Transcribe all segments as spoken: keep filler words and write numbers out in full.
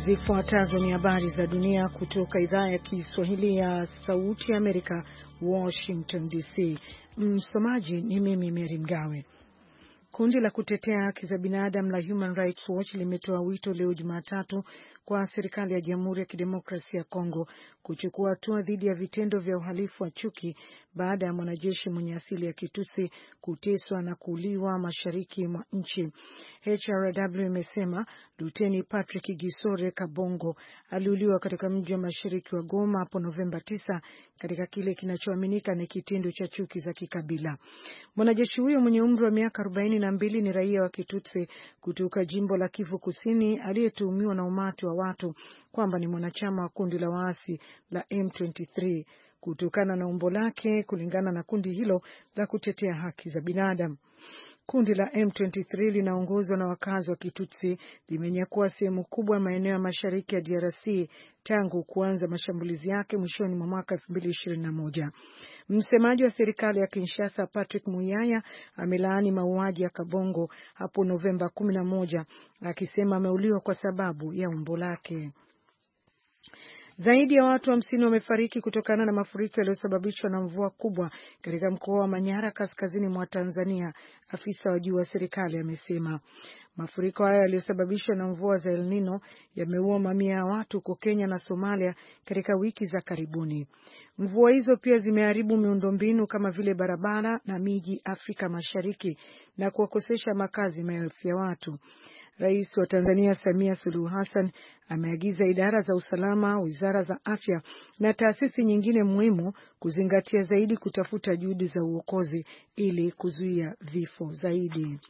Zifuatazo ni habari za dunia kutoka idhaa ya Kiswahili ya Sauti ya Amerika, Washington D C. Msomaji ni mimi Mary Mgawe. Kundi la kutetea haki za binadamu la Human Rights Watch limetoa wito leo Jumatatu kwa serikali ya Jamhuri ya Kidemokrasia ya Kongo kuchukua hatua dhidi ya vitendo vya uhalifu wa chuki baada ya mwanajeshi mwenye asili ya Kitutsi kuteswa na kuuliwa mashariki mwa nchi. H R W imesema Luteni Patrick Gisore Kabongo aliuliwa katika mji wa mashariki wa Goma hapo Novemba tisa katika kile kinachoaminika ni kitendo cha chuki za kikabila. Mwanajeshi huyo mwenye umri wa miaka arobaini na mbili ni raia wa Kitutsi kutoka jimbo la Kivu Kusini aliyetuhumiwa na umati wa watu kwamba ni mwanachama wa kundi la waasi la M ishirini na tatu kutokana na umbo lake, kulingana na kundi hilo la kutetea haki za binadamu. Kundi la M ishirini na tatu linaongozwa na wakazi wa Kitutsi limenyakua sehemu kubwa ya maeneo ya mashariki ya D R C tangu kuanza mashambulizi yake mwishoni mwa mwaka elfu mbili ishirini na moja. Msemaji wa serikali ya Kinshasa Patrick Muyaya amelaani mauaji ya Kabongo hapo Novemba kumi na moja akisema ameuliwa kwa sababu ya umbo lake. Zaidi ya watu hamsini wamefariki kutokana na mafuriko yaliyosababishwa na mvua kubwa katika mkoa wa Manyara kaskazini mwa Tanzania, afisa wa juu wa serikali amesema. Mafuriko hayo yaliyosababishwa na mvua za El Nino yameua mamia ya watu huko Kenya na Somalia katika wiki za karibuni. Mvua hizo pia zimeharibu miundombinu kama vile barabara na miji Afrika Mashariki na kuwakosesha makazi maelfu ya watu. Rais wa Tanzania Samia Suluhu Hassan ameagiza idara za usalama, wizara za afya na taasisi nyingine muhimu kuzingatia zaidi kutafuta juhudi za uokozi ili kuzuia vifo zaidi.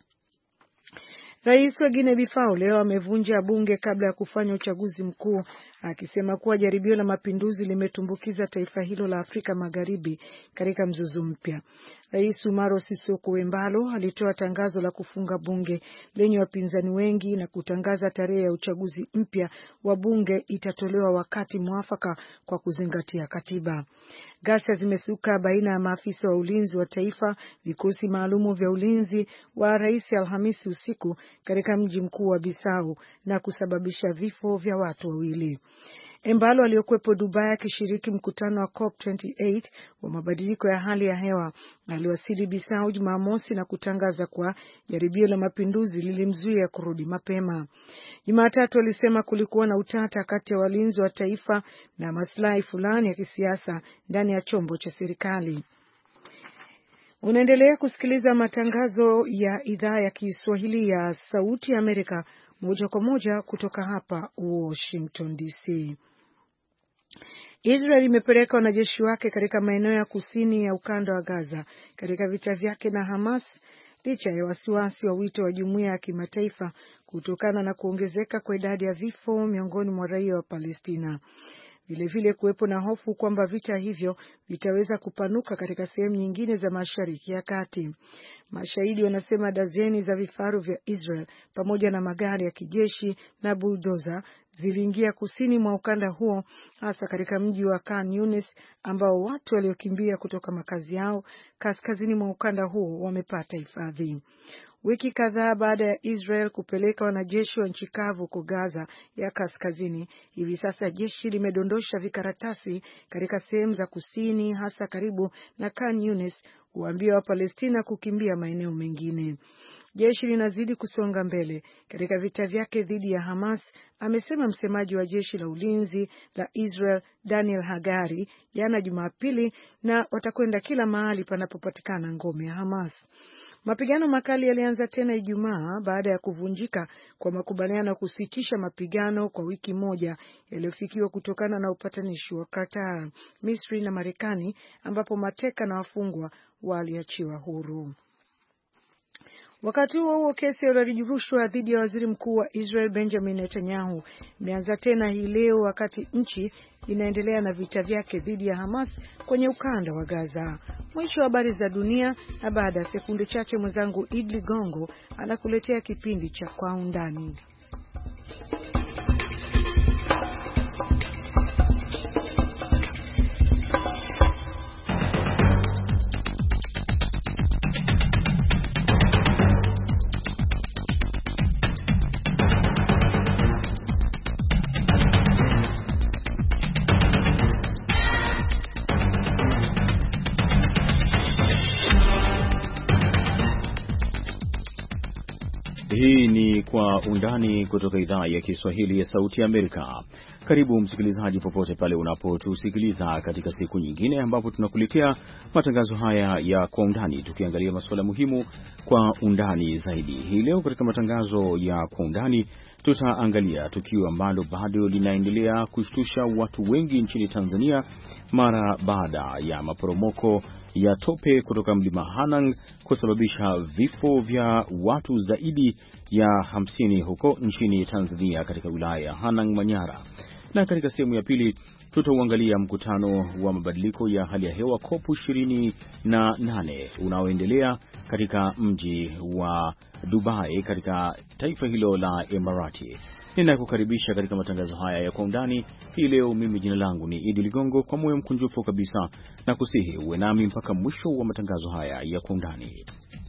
Rais wa Guinea Bissau leo amevunja bunge kabla ya kufanya uchaguzi mkuu, akisema kuwa jaribio la mapinduzi limetumbukiza taifa hilo la Afrika Magharibi katika mzozo mpya. Rais Umaro Sissoco Embalo alitoa tangazo la kufunga bunge lenye wapinzani wengi na kutangaza tarehe ya uchaguzi mpya wa bunge itatolewa wakati mwafaka kwa kuzingatia katiba. Ghasia zimesuka baina ya maafisa wa ulinzi wa taifa, vikosi maalumu vya ulinzi wa rais Alhamisi usiku katika mji mkuu wa Bissau na kusababisha vifo vya watu wawili. Embalo aliyokuwepo Dubai akishiriki mkutano wa COP ishirini na nane wa mabadiliko ya hali ya hewa aliwasili Bissau Jumamosi na kutangaza kuwa jaribio la mapinduzi lilimzuia kurudi mapema. Jumatatu alisema kulikuwa na utata kati ya walinzi wa taifa na maslahi fulani ya kisiasa ndani ya chombo cha serikali. Unaendelea kusikiliza matangazo ya idhaa ya Kiswahili ya Sauti ya Amerika moja kwa moja kutoka hapa Washington D C. Israel imepeleka wanajeshi wake katika maeneo ya kusini ya ukanda wa Gaza katika vita vyake na Hamas licha ya wasiwasi wa wito wa jumuiya ya kimataifa kutokana na kuongezeka kwa idadi ya vifo miongoni mwa raia wa Palestina. Vilevile kuwepo na hofu kwamba vita hivyo vitaweza kupanuka katika sehemu nyingine za Mashariki ya Kati. Mashahidi wanasema dazeni za vifaru vya Israel pamoja na magari ya kijeshi na bulldozer ziliingia kusini mwa ukanda huo, hasa katika mji wa Khan Yunis ambao watu waliokimbia kutoka makazi yao kaskazini mwa ukanda huo wamepata hifadhi. Wiki kadhaa baada ya Israel kupeleka wanajeshi wa nchi kavu huko Gaza ya kaskazini, hivi sasa jeshi limedondosha vikaratasi katika sehemu za kusini, hasa karibu na Khan Yunis, kuambia wa Palestina kukimbia maeneo mengine. Jeshi linazidi kusonga mbele katika vita vyake dhidi ya Hamas, amesema msemaji wa jeshi la ulinzi la Israel Daniel Hagari jana Jumapili, na watakwenda kila mahali panapopatikana ngome ya Hamas. Mapigano makali yalianza tena Ijumaa baada ya kuvunjika kwa makubaliano kusitisha mapigano kwa wiki moja yaliyofikiwa kutokana na upatanishi wa Qatar, Misri na Marekani, ambapo mateka na wafungwa waliachiwa huru. Wakati huo huo, kesi ya ulaji rushwa dhidi ya waziri mkuu wa Israel Benjamin Netanyahu imeanza tena hii leo wakati nchi inaendelea na vita vyake dhidi ya Hamas kwenye ukanda wa Gaza. Mwisho wa habari za dunia, na baada ya sekunde chache mwenzangu Idli Gongo anakuletea kipindi cha Kwa Undani. Kwa Undani kutoka idhaa ya Kiswahili ya Sauti ya Amerika. Karibu msikilizaji, popote pale unapotusikiliza katika siku nyingine ambapo tunakuletea matangazo haya ya Kwa Undani, tukiangalia masuala muhimu kwa undani zaidi. Hii leo katika matangazo ya Kwa Undani tutaangalia tukio ambalo bado linaendelea kushtusha watu wengi nchini Tanzania mara baada ya maporomoko ya tope kutoka mlima Hanang kusababisha vifo vya watu zaidi ya hamsini huko nchini Tanzania katika wilaya ya Hanang Manyara. Na katika sehemu ya pili tutauangalia mkutano wa mabadiliko ya hali ya hewa COP ishirini na nane unaoendelea katika mji wa Dubai katika taifa hilo la Emirati. Ninakukaribisha katika matangazo haya ya Kwa Undani hii leo. Mimi jina langu ni Idi Ligongo, kwa moyo mkunjufu kabisa na kusihi uwe nami mpaka mwisho wa matangazo haya ya Kwa Undani.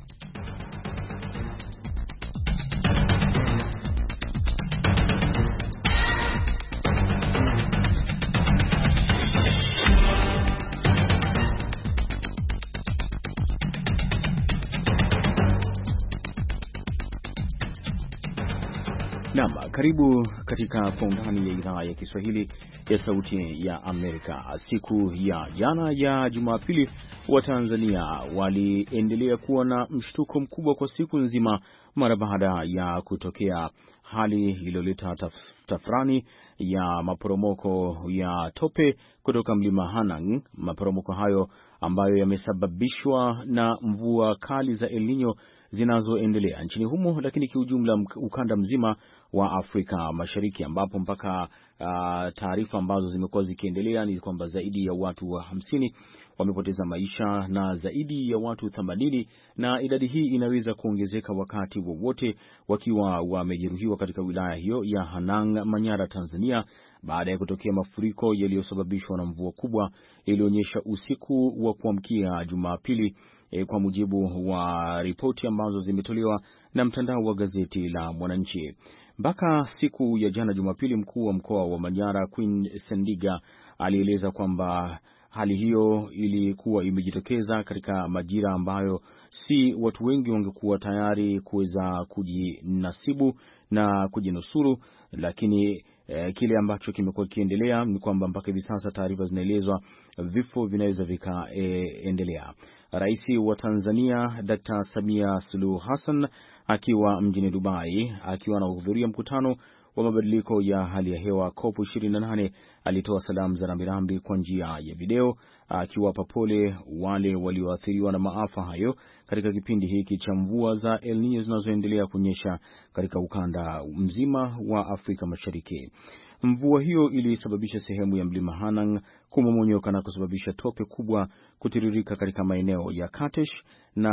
Naam, karibu katika Kwa Undani ya idhaa ya Kiswahili ya Sauti ya Amerika. Siku ya jana ya Jumapili, wa Tanzania waliendelea kuwa na mshtuko mkubwa kwa siku nzima mara baada ya kutokea hali iliyoleta taf, tafrani ya maporomoko ya tope kutoka mlima Hanang. Maporomoko hayo ambayo yamesababishwa na mvua kali za El Nino zinazoendelea nchini humo, lakini kiujumla ukanda mzima wa Afrika Mashariki, ambapo mpaka uh, taarifa ambazo zimekuwa zikiendelea ni kwamba zaidi ya watu wa hamsini wamepoteza maisha na zaidi ya watu themanini, na idadi hii inaweza kuongezeka wakati wowote, wakiwa wamejeruhiwa katika wilaya hiyo ya Hanang Manyara, Tanzania, baada ya kutokea mafuriko yaliyosababishwa na mvua kubwa ilionyesha usiku wa kuamkia Jumapili, E, kwa mujibu wa ripoti ambazo zimetolewa na mtandao wa gazeti la Mwananchi. Mpaka siku ya jana Jumapili, mkuu wa mkoa wa Manyara Queen Sendiga alieleza kwamba hali hiyo ilikuwa imejitokeza katika majira ambayo si watu wengi wangekuwa tayari kuweza kujinasibu na kujinusuru, lakini eh, kile ambacho kimekuwa kiendelea ni kwamba mpaka hivi sasa taarifa zinaelezwa vifo vinaweza vikaendelea. E, Rais wa Tanzania Daktari Samia Suluhu Hassan akiwa mjini Dubai akiwa anahudhuria mkutano wa mabadiliko ya hali ya hewa COP ishirini na nane alitoa salamu za rambirambi kwa njia ya video, akiwapa pole wale walioathiriwa na maafa hayo katika kipindi hiki cha mvua za El Nino zinazoendelea kunyesha katika ukanda mzima wa Afrika Mashariki. Mvua hiyo ilisababisha sehemu ya mlima Hanang kumomonyoka na kusababisha tope kubwa kutiririka katika maeneo ya Katesh na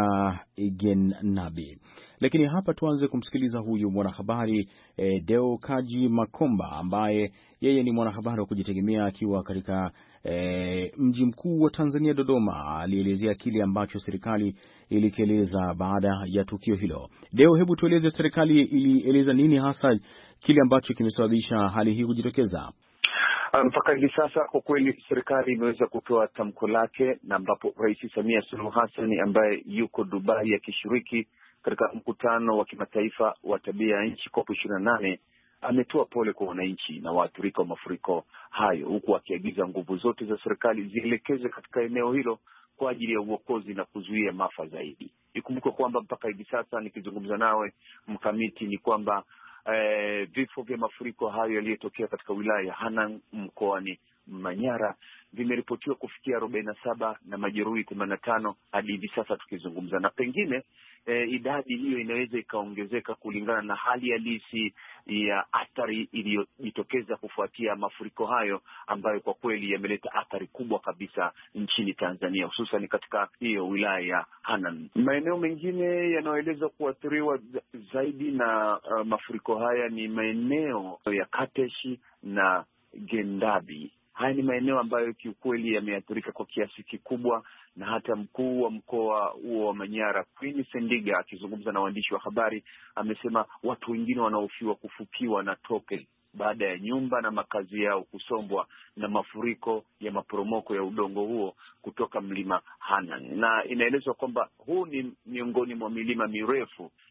Gennabi. Lakini hapa tuanze kumsikiliza huyu mwanahabari e, Deo Kaji Makomba, ambaye yeye ni mwanahabari wa kujitegemea akiwa katika e, mji mkuu wa Tanzania Dodoma. Alielezea kile ambacho serikali ilikieleza baada ya tukio hilo. Deo, hebu tueleze, serikali ilieleza nini hasa kile ambacho kimesababisha hali hii kujitokeza? Mpaka hivi sasa kwa kweli serikali imeweza kutoa tamko lake, na ambapo Rais Samia Suluhu Hassan ambaye yuko Dubai akishiriki katika mkutano wa kimataifa wa tabia ya nchi COP ishirini na nane ametoa pole kwa wananchi na waathirika wa mafuriko hayo, huku akiagiza nguvu zote za serikali zielekeze katika eneo hilo kwa ajili ya uokozi na kuzuia maafa zaidi. Ikumbuke kwamba mpaka hivi sasa nikizungumza nawe mkamiti ni kwamba eh, vifo vya mafuriko hayo yaliyotokea katika wilaya ya Hanang mkoani Manyara vimeripotiwa kufikia arobaini na saba na majeruhi themanini na tano hadi hivi sasa tukizungumza, na pengine e, idadi hiyo inaweza ikaongezeka kulingana na hali halisi ya athari iliyojitokeza kufuatia mafuriko hayo ambayo kwa kweli yameleta athari kubwa kabisa nchini Tanzania, hususan katika hiyo wilaya ya Hanang. Maeneo mengine yanayoelezwa kuathiriwa zaidi na uh, mafuriko haya ni maeneo ya Kateshi na Gendabi. Haya ni maeneo ambayo kiukweli yameathirika kwa kiasi kikubwa, na hata mkuu wa mkoa huo wa Manyara Queen Sendiga akizungumza na waandishi wa habari amesema watu wengine wanaofiwa kufukiwa na tope baada ya nyumba na makazi yao kusombwa na mafuriko ya maporomoko ya udongo huo kutoka mlima Hanang. Na inaelezwa kwamba huu ni miongoni mwa milima mirefu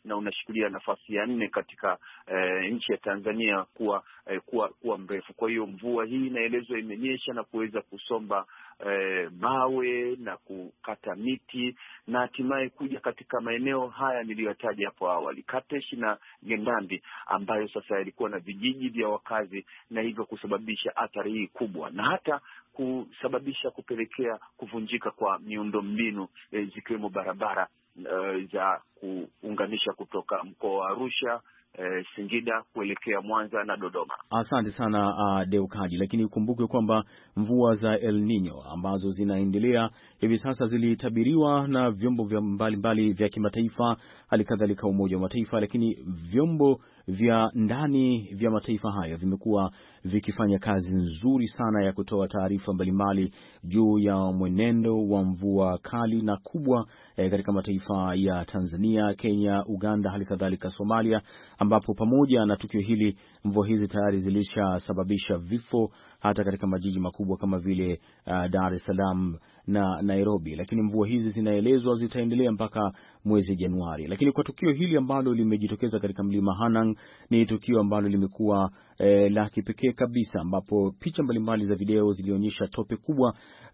na unashikilia nafasi ya nne katika eh, nchi ya Tanzania kuwa eh, kuwa kuwa mrefu. Kwa hiyo mvua hii inaelezwa imenyesha na kuweza kusomba eh, mawe na kukata miti na hatimaye kuja katika maeneo haya niliyotaja hapo awali, Katesh na Gendandi, ambayo sasa yalikuwa na vijiji vya wakazi, na hivyo kusababisha athari hii kubwa na hata kusababisha kupelekea kuvunjika kwa miundombinu eh, zikiwemo barabara eh, za kuunganisha kutoka mkoa wa Arusha, eh, Singida kuelekea Mwanza na Dodoma. Asante sana uh, Deukaji, lakini ukumbuke kwamba mvua za El Nino ambazo zinaendelea hivi sasa zilitabiriwa na vyombo vya mbalimbali vya kimataifa, halikadhalika Umoja wa Mataifa, lakini vyombo vya ndani vya mataifa hayo vimekuwa vikifanya kazi nzuri sana ya kutoa taarifa mbalimbali juu ya mwenendo wa mvua kali na kubwa eh, katika mataifa ya Tanzania, Kenya, Uganda, halikadhalika Somalia, ambapo pamoja na tukio hili mvua hizi tayari zilishasababisha vifo hata katika majiji makubwa kama vile uh, Dar es Salaam na Nairobi, lakini mvua hizi zinaelezwa zitaendelea mpaka mwezi Januari. Lakini kwa tukio hili ambalo limejitokeza katika mlima Hanang, ni tukio ambalo limekuwa eh, la kipekee kabisa, ambapo picha mbalimbali za video zilionyesha tope kubwa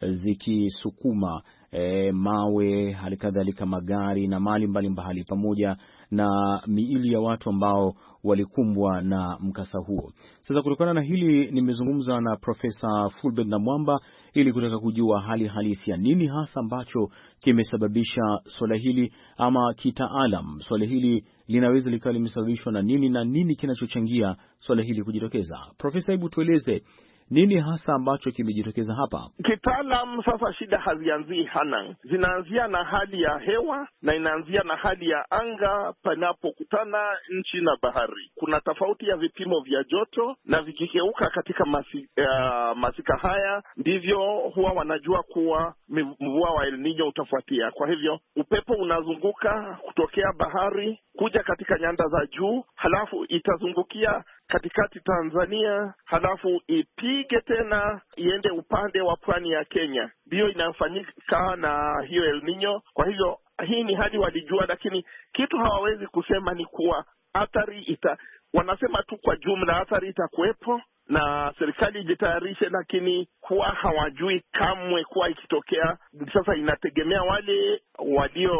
zikisukuma eh, mawe, halikadhalika magari na mali mbalimbali, pamoja na miili ya watu ambao walikumbwa na mkasa huo. Sasa kutokana na hili nimezungumza na Profesa Fulbert Namwamba ili kutaka kujua hali halisi ya nini hasa ambacho kimesababisha swala hili, ama kitaalam swala hili linaweza likawa limesababishwa na nini na nini kinachochangia swala hili kujitokeza. Profesa, hebu tueleze nini hasa ambacho kimejitokeza hapa? Kitaalam, sasa shida hazianzii Hanang, zinaanzia na hali ya hewa na inaanzia na hali ya anga panapokutana nchi na bahari. Kuna tofauti ya vipimo vya joto, na vikikeuka katika masi, uh, masika haya ndivyo huwa wanajua kuwa mvua wa El Nino utafuatia. Kwa hivyo upepo unazunguka kutokea bahari kuja katika nyanda za juu, halafu itazungukia katikati Tanzania, halafu ipige tena iende upande wa pwani ya Kenya. Ndiyo inafanyika na hiyo El Nino. Kwa hivyo hii ni hadi walijua, lakini kitu hawawezi kusema ni kuwa athari ita, wanasema tu kwa jumla athari itakuwepo na serikali ijitayarishe, lakini kuwa hawajui kamwe kuwa ikitokea. Sasa inategemea wale walio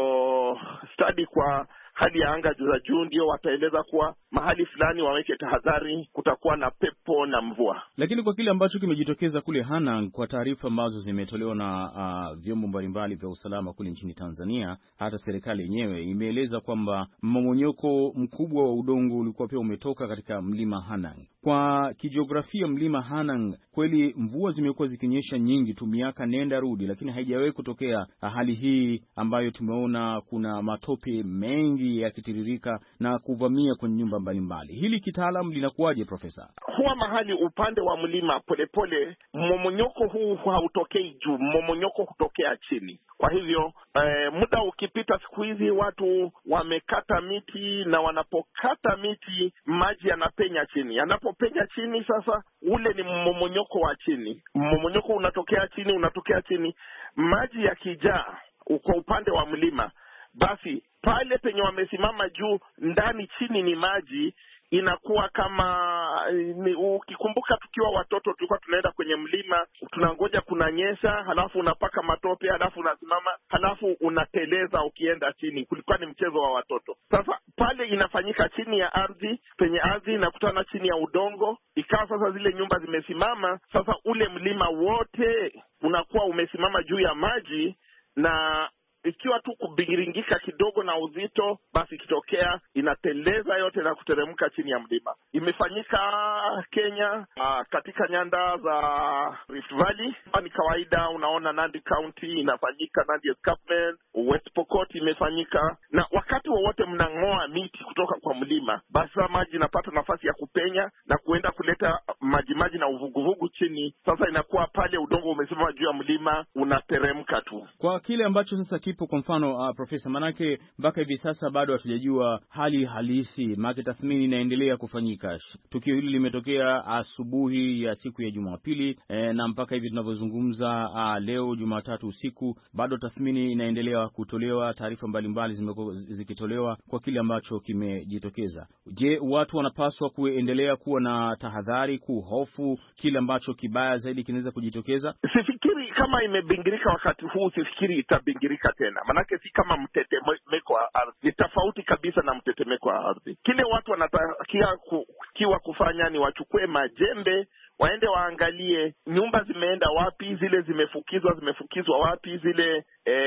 study kwa hali ya anga za juu ndio wataeleza kuwa mahali fulani waweke tahadhari, kutakuwa na pepo na mvua. Lakini kwa kile ambacho kimejitokeza kule Hanang, kwa taarifa ambazo zimetolewa na uh, vyombo mbalimbali vya usalama kule nchini Tanzania, hata serikali yenyewe imeeleza kwamba mmomonyoko mkubwa wa udongo ulikuwa pia umetoka katika mlima Hanang. Kwa kijiografia, mlima Hanang kweli mvua zimekuwa zikinyesha nyingi tu miaka nenda rudi, lakini haijawahi kutokea hali hii ambayo tumeona kuna matope mengi yakitiririka na kuvamia kwenye nyumba mbalimbali. Hili kitaalam linakuwaje, Profesa? Huwa mahali upande wa mlima polepole, mmomonyoko huu hautokei juu, mmomonyoko hutokea chini. Kwa hivyo eh, muda ukipita, siku hizi watu wamekata miti, na wanapokata miti maji yanapenya chini. Yanapopenya chini, sasa ule ni mmomonyoko wa chini. Mmomonyoko unatokea chini, unatokea chini. Maji yakijaa kwa upande wa mlima, basi pale penye wamesimama juu, ndani chini ni maji, inakuwa kama ni, ukikumbuka tukiwa watoto tulikuwa tunaenda kwenye mlima, tunangoja kunanyesha, halafu unapaka matope, halafu unasimama, halafu unateleza ukienda chini. Kulikuwa ni mchezo wa watoto. Sasa pale inafanyika chini ya ardhi, penye ardhi inakutana chini ya udongo, ikawa sasa zile nyumba zimesimama. Sasa ule mlima wote unakuwa umesimama juu ya maji, na ikiwa tu kubiringika kidogo na uzito, basi kitokea inateleza yote na kuteremka chini ya mlima. Imefanyika Kenya, uh, katika nyanda za Rift Valley. Ni kawaida, unaona Nandi County inafanyika, Nandi Escarpment, West Pokot imefanyika. Na wakati wowote mnang'oa miti kutoka kwa mlima, basi maji inapata nafasi ya kupenya na kuenda kuleta maji maji na uvuguvugu chini. Sasa inakuwa pale udongo umesimama juu ya mlima, unateremka tu. Kwa kile ambacho sasa kipo kwa mfano uh, Profesa, manake mpaka hivi sasa bado hatujajua hali halisi, maana tathmini inaendelea kufanyika. Tukio hili limetokea asubuhi ya siku ya Jumapili e, na mpaka hivi tunavyozungumza uh, leo Jumatatu usiku bado tathmini inaendelea kutolewa, taarifa mbalimbali zimekuwa zikitolewa kwa kile ambacho kimejitokeza. Je, watu wanapaswa kuendelea kuwa na tahadhari, kuhofu kile ambacho kibaya zaidi kinaweza kujitokeza? Sifikiri kama imebingirika wakati huu, sifikiri itabingirika tena. Manake si kama mtetemeko wa ardhi, ni tofauti kabisa na mtetemeko wa ardhi. Kile watu wanatakiwa kiwa kufanya ni wachukue majembe, waende waangalie nyumba zimeenda wapi, zile zimefukizwa zimefukizwa wapi, zile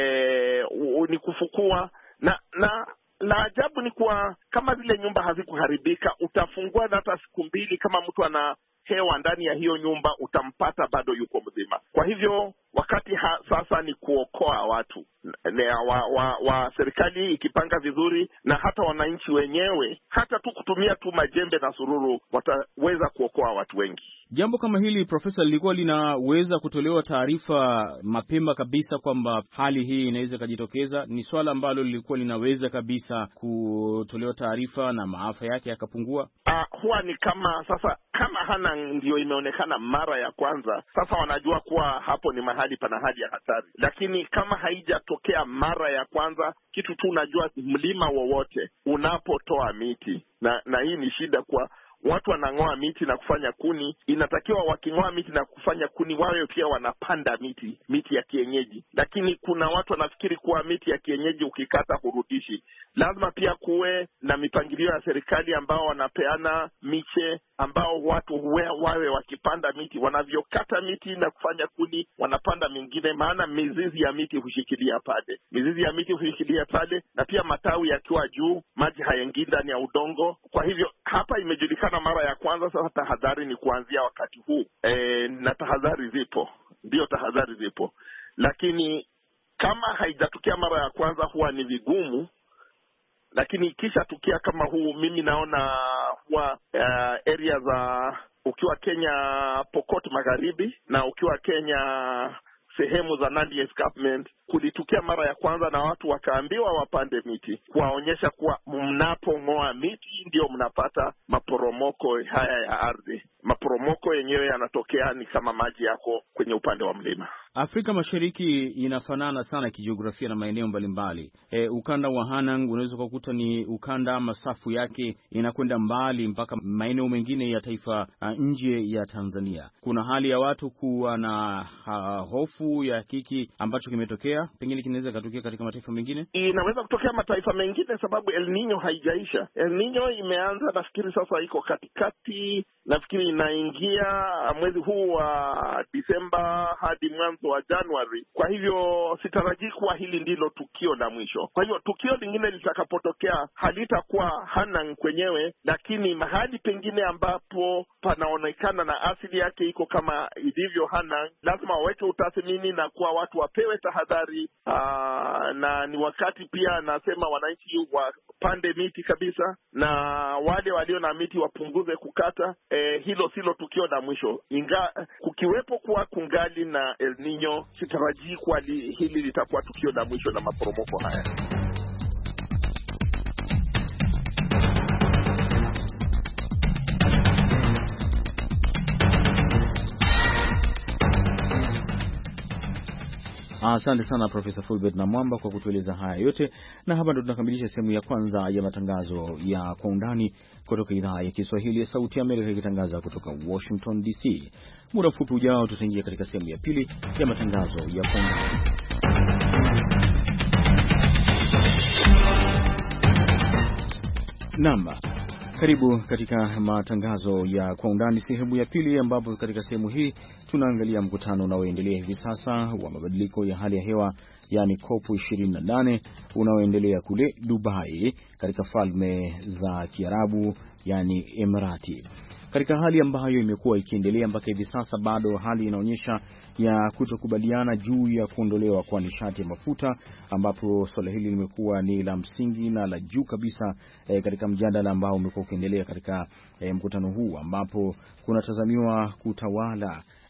ee, ni kufukua na na la ajabu ni kuwa kama zile nyumba hazikuharibika, utafungua hata siku mbili, kama mtu ana hewa ndani ya hiyo nyumba utampata bado yuko mzima. Kwa hivyo wakati ha, sasa ni kuokoa watu wa, wa, wa serikali ikipanga vizuri, na hata wananchi wenyewe, hata tu kutumia tu majembe na sururu wataweza kuokoa watu wengi. Jambo kama hili Profesa, lilikuwa linaweza kutolewa taarifa mapema kabisa kwamba hali hii inaweza kujitokeza? Ni swala ambalo lilikuwa linaweza kabisa kutolewa taarifa na maafa yake yakapungua? Ah, huwa ni kama sasa, kama hana ndio imeonekana mara ya kwanza, sasa wanajua kuwa hapo ni mahali pana hali ya hatari. Lakini kama haijatokea mara ya kwanza, kitu tu unajua, mlima wowote unapotoa miti, na na hii ni shida kwa watu wanang'oa miti na kufanya kuni, inatakiwa waking'oa miti na kufanya kuni wawe pia wanapanda miti, miti ya kienyeji. Lakini kuna watu wanafikiri kuwa miti ya kienyeji ukikata hurudishi. Lazima pia kuwe na mipangilio ya serikali ambao wanapeana miche, ambao watu huwe, wawe wakipanda miti, wanavyokata miti na kufanya kuni wanapanda mingine, maana mizizi ya miti hushikilia pale. Mizizi ya miti hushikilia pale, na pia matawi yakiwa juu, maji hayaingii ndani ya udongo. Kwa hivyo hapa imejulikana mara ya kwanza. Sasa tahadhari ni kuanzia wakati huu e, na tahadhari zipo, ndio tahadhari zipo, lakini kama haijatukia mara ya kwanza huwa ni vigumu. Lakini kisha tukia kama huu, mimi naona huwa uh, area za ukiwa Kenya Pokot Magharibi na ukiwa Kenya sehemu za Nandi Escarpment kulitukia mara ya kwanza, na watu wakaambiwa wapande miti, kuwaonyesha kuwa mnapong'oa miti ndio mnapata maporomoko haya ya ardhi. Maporomoko yenyewe yanatokea ni kama maji yako kwenye upande wa mlima. Afrika Mashariki inafanana sana kijiografia na maeneo mbalimbali. E, ukanda wa Hanang unaweza kukuta ni ukanda, masafu yake inakwenda mbali mpaka maeneo mengine ya taifa uh, nje ya Tanzania. Kuna hali ya watu kuwa na uh, hofu ya kiki ambacho kimetokea, pengine kinaweza katokea katika mataifa mengine. Inaweza kutokea mataifa mengine sababu El Nino haijaisha. El Nino imeanza, nafikiri sasa iko katikati, nafikiri inaingia mwezi huu wa Disemba hadi mwanzo wa Januari. Kwa hivyo sitarajii kuwa hili ndilo tukio la mwisho. Kwa hivyo tukio lingine litakapotokea halitakuwa Hanang kwenyewe, lakini mahali pengine ambapo panaonekana na asili yake iko kama ilivyo Hanang, lazima waweke utathmini na kuwa watu wapewe tahadhari. Aa, na ni wakati pia nasema wananchi wapande miti kabisa, na wale walio na miti wapunguze kukata. E, hilo silo tukio la mwisho. Inga kukiwepo kuwa kungali na El Nino, sitarajii kuwa li, hili litakuwa tukio la mwisho na maporomoko haya. Asante sana Profesa Fulbert na Mwamba kwa kutueleza haya yote, na hapa ndo tunakamilisha sehemu ya kwanza ya matangazo ya Kwa Undani kutoka idhaa ya Kiswahili ya Sauti ya Amerika ikitangaza kutoka Washington D C. Muda mfupi ujao tutaingia katika sehemu ya pili ya matangazo ya Kwa Undani. Naam, karibu katika matangazo ya Kwa Undani sehemu ya pili, ambapo katika sehemu hii tunaangalia mkutano unaoendelea hivi sasa wa mabadiliko ya hali ya hewa, yani COP ishirini na nane unaoendelea kule Dubai katika falme za Kiarabu, yani Emirati. Katika hali ambayo imekuwa ikiendelea mpaka hivi sasa, bado hali inaonyesha ya kutokubaliana juu ya kuondolewa kwa nishati ya mafuta, ambapo swala hili limekuwa ni la msingi na la juu kabisa e, katika mjadala ambao umekuwa ukiendelea katika e, mkutano huu, ambapo kunatazamiwa kutawala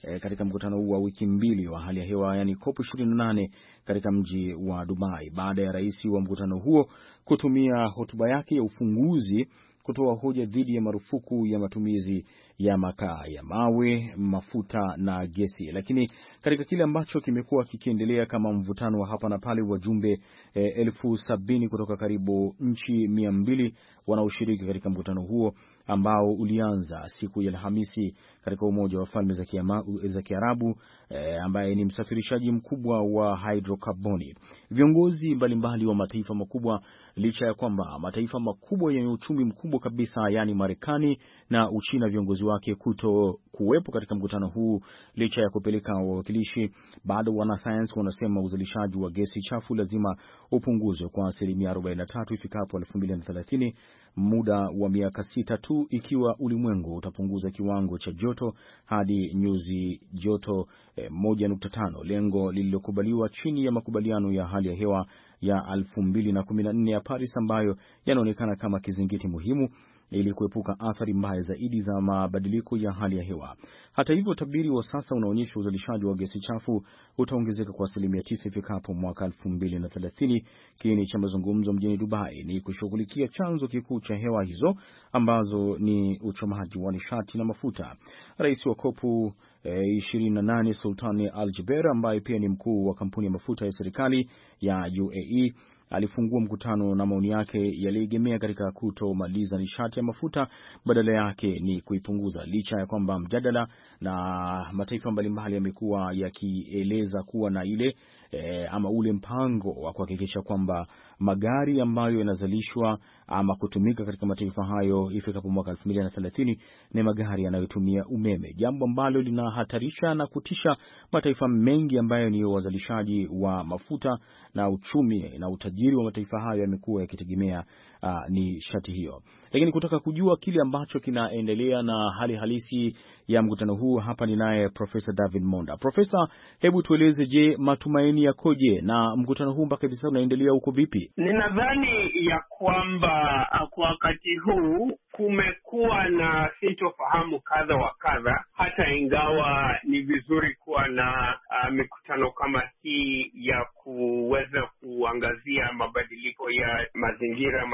e, katika mkutano huu wa wiki mbili wa hali ya hewa, yani COP ishirini na nane katika mji wa Dubai, baada ya rais wa mkutano huo kutumia hotuba yake ya ufunguzi kutoa hoja dhidi ya marufuku ya matumizi ya makaa ya mawe, mafuta na gesi. Lakini katika kile ambacho kimekuwa kikiendelea kama mvutano wa hapa na pale, wajumbe eh, elfu sabini kutoka karibu nchi mia mbili wanaoshiriki katika mkutano huo ambao ulianza siku ya Alhamisi katika Umoja wa Falme za Kiama, za Kiarabu eh, ambaye ni msafirishaji mkubwa wa hidrokarboni. Viongozi mbalimbali wa mataifa makubwa, licha ya kwamba mataifa makubwa yenye uchumi mkubwa kabisa, yani Marekani na Uchina, viongozi wake kuto kuwepo katika mkutano huu licha ya kupeleka wawakilishi, bado wanasayansi wanasema uzalishaji wa gesi chafu lazima upunguzwe kwa asilimia arobaini na tatu ifikapo elfu mbili na thelathini, muda wa miaka sita tu, ikiwa ulimwengu utapunguza kiwango cha joto hadi nyuzi joto eh, moja nukta tano, lengo lililokubaliwa chini ya makubaliano ya hali ya hewa ya elfu mbili na kumi na nne ya Paris, ambayo yanaonekana kama kizingiti muhimu ili kuepuka athari mbaya zaidi za mabadiliko ya hali ya hewa. Hata hivyo, tabiri wa sasa unaonyesha uzalishaji wa gesi chafu utaongezeka kwa asilimia tisa ifikapo mwaka elfu mbili na thelathini. Kiini cha mazungumzo mjini Dubai ni kushughulikia chanzo kikuu cha hewa hizo ambazo ni uchomaji wa nishati na mafuta. Rais wa COP ishirini na nane Sultan Al Jaber, ambaye pia ni mkuu wa kampuni ya mafuta ya serikali ya U A E, alifungua mkutano na maoni yake yaliegemea katika kutomaliza nishati ya mafuta, badala yake ni kuipunguza, licha ya kwamba mjadala na mataifa mbalimbali yamekuwa yakieleza kuwa na ile e, ama ule mpango wa kuhakikisha kwamba magari ambayo yanazalishwa ama kutumika katika mataifa hayo ifikapo mwaka elfu mbili na thelathini ni magari yanayotumia umeme, jambo ambalo linahatarisha na kutisha mataifa mengi ambayo ni wazalishaji wa mafuta, na uchumi na utajiri wa mataifa hayo yamekuwa yakitegemea uh, ni shati hiyo. Lakini kutaka kujua kile ambacho kinaendelea na hali halisi ya mkutano huu, hapa ni naye Profesa David Monda. Profesa, hebu tueleze, je, matumaini yakoje na mkutano huu mpaka hivi sasa unaendelea huko vipi? Ninadhani ya kwamba kwa wakati huu kumekuwa na sintofahamu kadha wa kadha, hata ingawa ni vizuri kuwa na uh, mikutano kama hii ya kuweza kuangazia mabadiliko ya mazingira,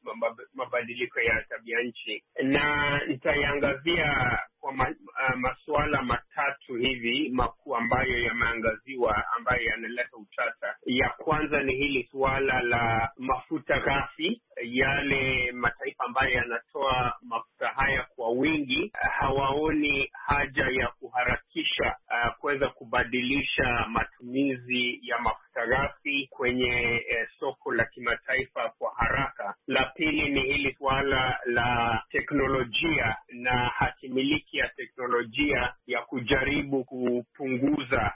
mabadiliko ya tabia nchi, na nitaiangazia kwa ma, uh, masuala matatu hivi makuu ambayo yameangaziwa, ambayo yanaleta utata. Ya kwanza ni hili suala la mafuta ghafi. Yale mataifa ambayo yanatoa mafuta haya kwa wingi hawaoni haja ya kuharakisha uh, kuweza kubadilisha matumizi ya mafuta ghafi kwenye eh, soko la kimataifa kwa haraka. La pili ni hili suala la teknolojia na hatimiliki ya teknolojia ya kujaribu kupunguza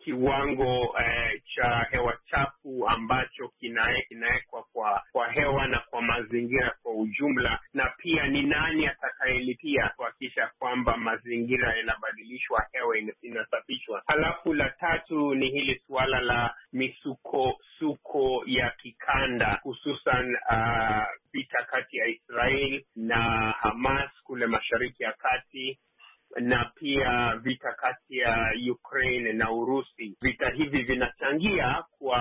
kiwango eh, cha hewa chafu ambacho kinawekwa kwa kwa hewa na kwa mazingira kwa ujumla, na pia ni nani atakayelipia kuhakikisha kwamba mazingira yanabadilishwa, hewa inasafishwa. Halafu la tatu ni hili suala la misuko suko ya kikanda, hususan uh, vita kati ya Israel na Hamas kule Mashariki ya Kati, na pia vita kati ya Ukraine na Urusi. Vita hivi vinachangia kwa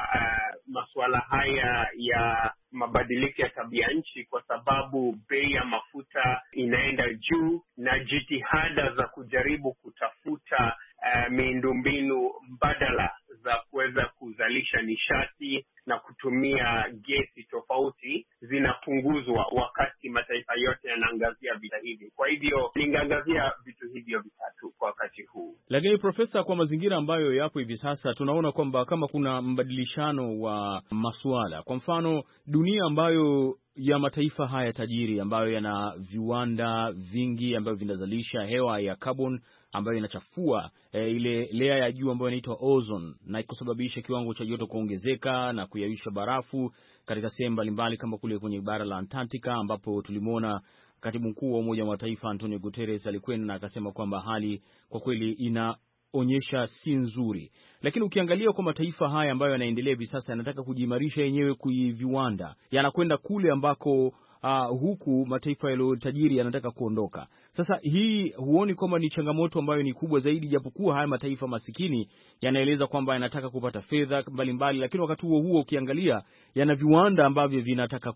uh, masuala haya ya mabadiliko ya tabia nchi, kwa sababu bei ya mafuta inaenda juu na jitihada za kujaribu kutafuta uh, miundombinu mbadala za kuweza kuzalisha nishati na kutumia gesi tofauti zinapunguzwa, wakati mataifa yote yanaangazia vita hivi. Kwa hivyo ningeangazia vitu hivyo vitatu kwa wakati huu. Lakini Profesa, kwa mazingira ambayo yapo hivi sasa, tunaona kwamba kama kuna mbadilishano wa masuala, kwa mfano dunia ambayo ya mataifa haya tajiri ambayo yana viwanda vingi ambavyo vinazalisha hewa ya carbon ambayo inachafua e, ile layer ya juu ambayo inaitwa ozone na kusababisha kiwango cha joto kuongezeka na kuyayusha barafu katika sehemu mbalimbali kama kule kwenye bara la Antarctica, ambapo tulimwona katibu mkuu wa Umoja wa Mataifa Antonio Guterres alikwenda na akasema kwamba hali kwa kweli inaonyesha si nzuri. Lakini ukiangalia kwa mataifa haya ambayo yanaendelea hivi sasa, yanataka kujiimarisha yenyewe kuiviwanda, yanakwenda kule ambako Uh, huku mataifa yaliyo tajiri yanataka kuondoka. Sasa hii huoni kwamba ni changamoto ambayo ni kubwa zaidi, japokuwa haya mataifa masikini yanaeleza kwamba yanataka kupata fedha mbalimbali, lakini wakati huo huo ukiangalia yana viwanda ambavyo vinataka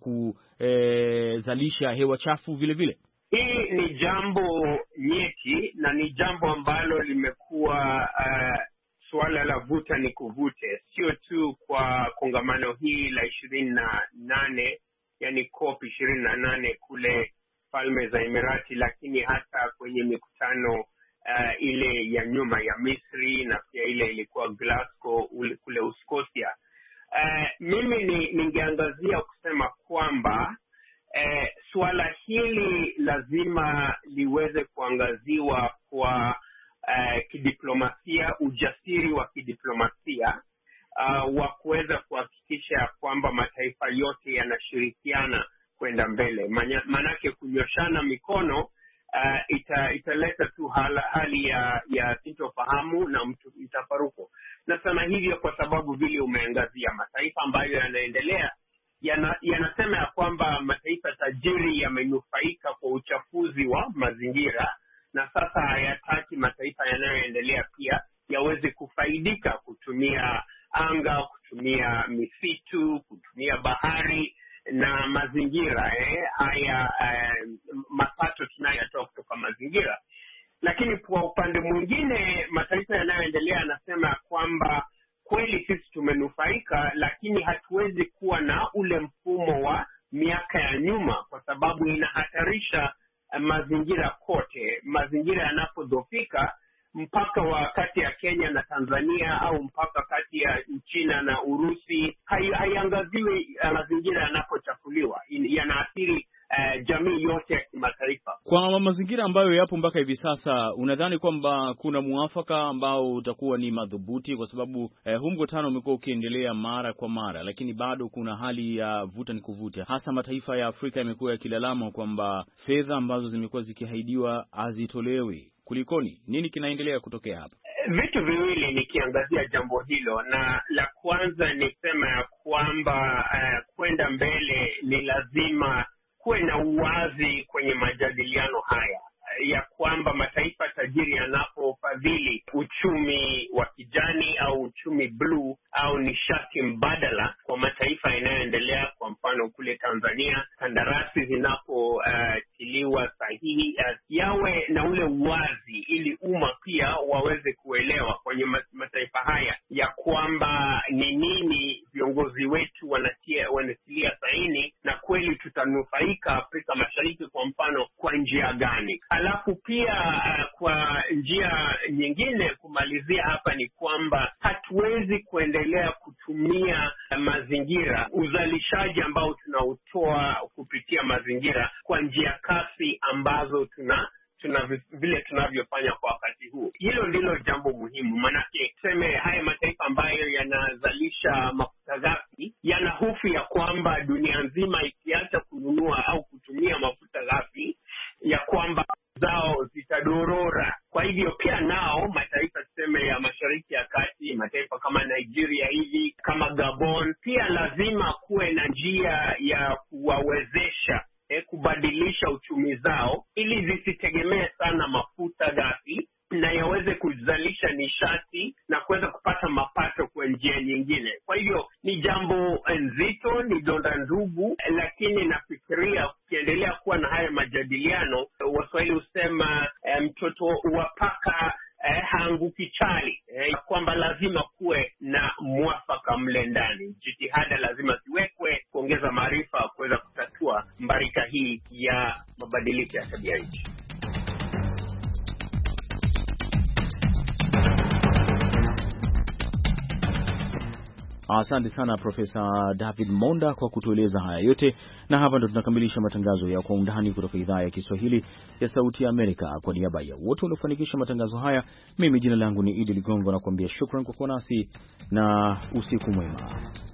kuzalisha e, hewa chafu vile vile? Hii ni jambo nyeti na ni jambo ambalo limekuwa uh, suala la vuta ni kuvute, sio tu kwa kongamano hii la ishirini na nane, yani COP ishirini na nane kule Falme za Emirati, lakini hata kwenye mikutano uh, ile ya nyuma ya Misri na pia ile ilikuwa Glasgow kule Uskosia. Uh, mimi ni, ningeangazia kusema kwamba uh, suala hili lazima liweze kuangaziwa kwa uh, kidiplomasia, ujasiri wa kidiplomasia uh, wa kuweza kuhakikisha kwamba mataifa yote yanashirikiana kwenda mbele. Manake kunyoshana mikono uh, ita, italeta tu hala, hali ya ya sintofahamu na mtu mtafaruko. Na sana hivyo kwa sababu vile umeangazia mataifa ambayo yanaendelea yana, yanasema ya kwamba mataifa tajiri yamenufaika kwa uchafuzi wa mazingira, na sasa hayataki mataifa yanayoendelea pia yaweze kufaidika kutumia anga, kutumia misitu, kutumia bahari na mazingira eh, haya eh, mapato tunayotoa kutoka mazingira. Lakini kwa upande mwingine mataifa yanayoendelea yanasema kwamba kweli sisi tumenufaika, lakini hatuwezi kuwa na ule mfumo wa miaka ya nyuma, kwa sababu inahatarisha eh, mazingira kote. Mazingira yanapodhofika, mpaka wa kati ya Kenya na Tanzania au mpaka kati ya China na Urusi haiangaziwi hai mazingira yanapochafuliwa, yanaathiri uh, jamii yote ya kimataifa. Kwa mazingira ambayo yapo mpaka hivi sasa, unadhani kwamba kuna muafaka ambao utakuwa ni madhubuti? Kwa sababu eh, huu mkutano umekuwa ukiendelea mara kwa mara, lakini bado kuna hali ya vuta ni kuvuta, hasa mataifa ya Afrika yamekuwa yakilalama kwamba fedha ambazo zimekuwa zikiahidiwa hazitolewi. Kulikoni? Nini kinaendelea kutokea hapa? Vitu viwili nikiangazia jambo hilo, na la kwanza ni sema ya kwamba uh, kwenda mbele ni lazima kuwe na uwazi kwenye majadiliano haya, ya kwamba mataifa tajiri yanapofadhili uchumi wa kijani au uchumi bluu au nishati mbadala kwa mataifa yanayoendelea, kwa mfano kule Tanzania, kandarasi zinapotiliwa uh, sahihi, uh, yawe na ule uwazi ili umma pia waweze kuelewa kwenye mataifa haya ya kwamba ni nini viongozi wetu wanatia wanatilia saini, na kweli tutanufaika Afrika Mashariki kwa mfano kwa njia gani. Alafu pia uh, kwa njia nyingine kumalizia hapa ni kwamba hatuwezi kuendelea kutumia uh, mazingira, uzalishaji ambao tunautoa kupitia mazingira kwa njia kasi ambazo tuna tuna vile tunavyofanya kwa wakati huu. Hilo ndilo jambo muhimu, manake tuseme haya mataifa ambayo yanazalisha mafuta ghafi yana hofu ya kwamba dunia nzima ikiacha kununua au kutumia mafuta ghafi ya kwamba zao zitadorora. Kwa hivyo pia nao mataifa tuseme ya Mashariki ya Kati, mataifa kama Nigeria hivi, kama Gabon, pia lazima kuwe na njia ya kuwawezesha eh, kubadilisha uchumi zao ili zisitegemee sana mafuta ghafi na yaweze kuzalisha nishati na kuweza kupata mapato kwa njia nyingine. Kwa hivyo ni jambo nzito, ni donda ndugu, lakini nafikiria ukiendelea kuwa na haya majadiliano, Waswahili husema mtoto um, wa paka eh, haanguki chali, eh, kwamba lazima kuwe na mwafaka mle ndani. Jitihada lazima ziwekwe kuongeza maarifa kuweza kutatua mbarika hii ya mabadiliko ya tabia nchi. Asante sana Profesa David Monda kwa kutueleza haya yote, na hapa ndo tunakamilisha matangazo ya Kwa Undani kutoka idhaa ya Kiswahili ya Sauti ya Amerika. Kwa niaba ya wote waliofanikisha matangazo haya, mimi jina langu ni Idi Ligongo na kuambia shukran kwa kuwa nasi na usiku mwema.